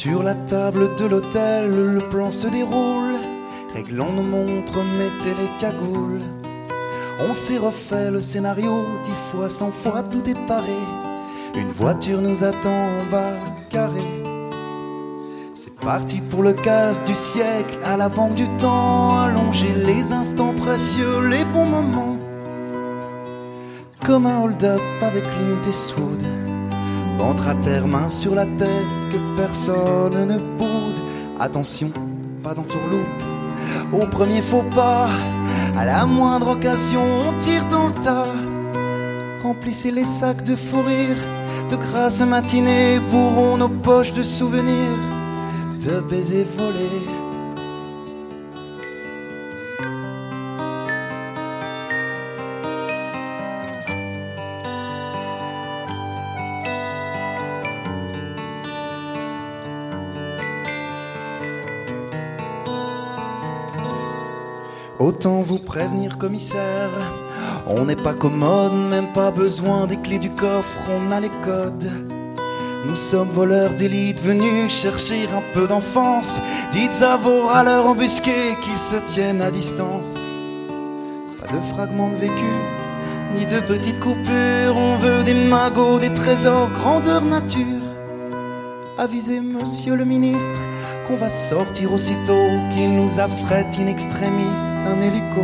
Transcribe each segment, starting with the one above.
Sur la table de l'hôtel, le plan se déroule. Réglons nos montres, mettez les cagoules. On s'est refait le scénario 10 fois, 100 fois, tout est paré. Une voiture nous attend en bas, carré. C'est parti pour le casse du siècle, à la banque du temps. Allonger les instants précieux, les bons moments. Comme un hold-up avec Clint Eastwood. Ventre à terre, main sur la tête, que personne ne boude. Attention, pas d'entourloupe. Au premier faux pas, à la moindre occasion, on tire dans le tas. Remplissez les sacs de fou rire, de grasses matinées bourrons nos poches de souvenirs, de baisers volés. Autant vous prévenir, commissaire, on n'est pas commode, même pas besoin des clés du coffre, on a les codes. Nous sommes voleurs d'élite venus chercher un peu d'enfance. Dites à vos râleurs embusqués qu'ils se tiennent à distance. Pas de fragments de vécu, ni de petites coupures. On veut des magots, des trésors, grandeur nature. Avisez monsieur le ministre qu'on va sortir aussitôt, qu'il nous affrète in extremis un hélico.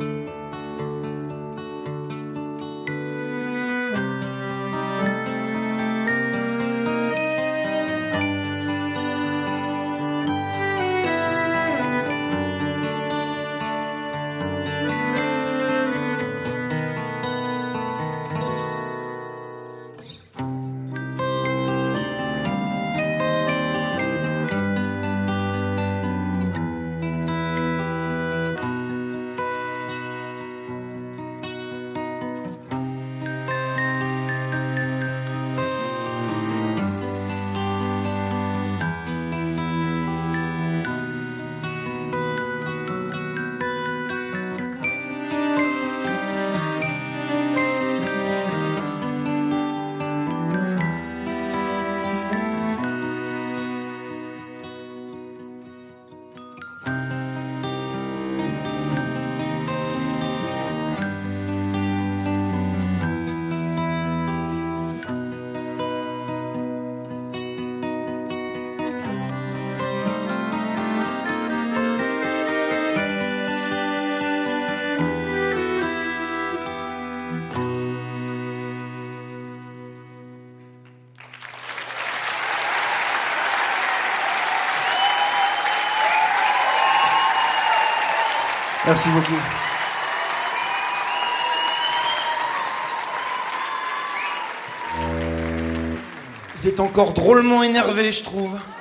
Merci beaucoup. Vous êtes encore drôlement énervé, je trouve.